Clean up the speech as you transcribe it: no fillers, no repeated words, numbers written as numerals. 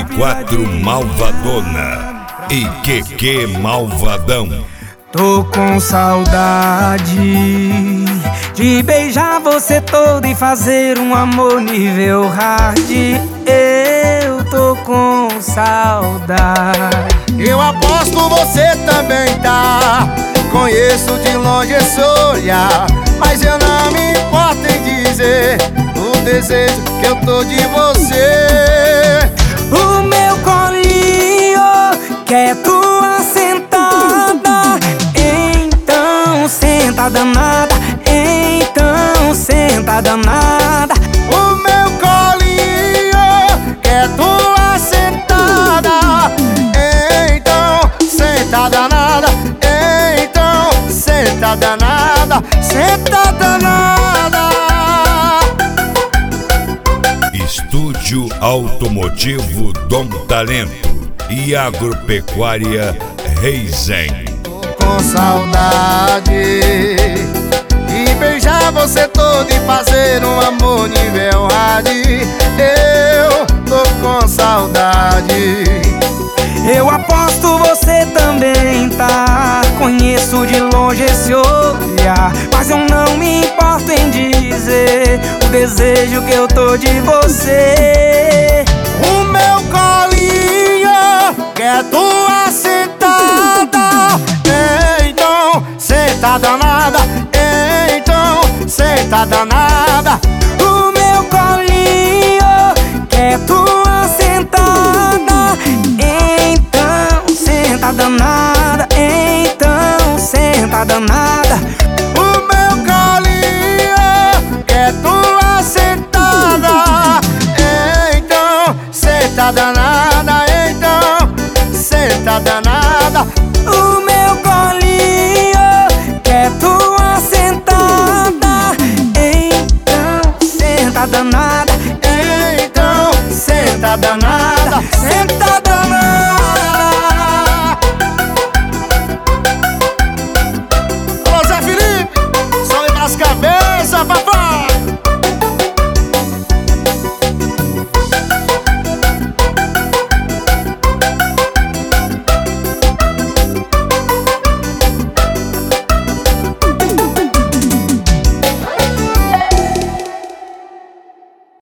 F4 Malvadona e QQ Malvadão. Tô com saudade de beijar você todo e fazer um amor nível hard. Eu tô com saudade. Eu aposto você também tá. Conheço de longe esse olhar, mas eu não me importo em dizer o desejo que eu tô de você. O meu colinho quer tua sentada, então senta danada, então senta danada. O meu colinho quer tua sentada, então senta danada, então senta danada, senta danada. Estúdio Automotivo Dom Talento e Agropecuária Reizen. Com saudade de beijar você todo e fazer um amor nível hard. Eu tô com saudade. Eu aposto você também tá. Conheço de longe esse olhar, mas eu não me importo em dizer o desejo que eu tô de você. O meu colinho quer tua sentada, então senta danada, então senta danada. O meu colinho quer tua sentada, então senta danada, então senta danada.